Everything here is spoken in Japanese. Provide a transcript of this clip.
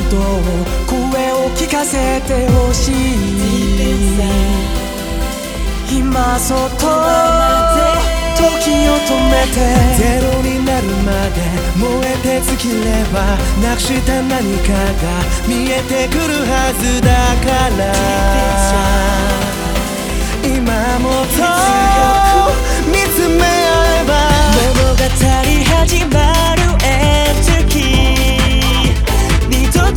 と声を聞かせてほしい。今そっと時を止めて、ゼロになるまで燃えて尽きれば、なくした何かが見えてくるはずだから、今もっと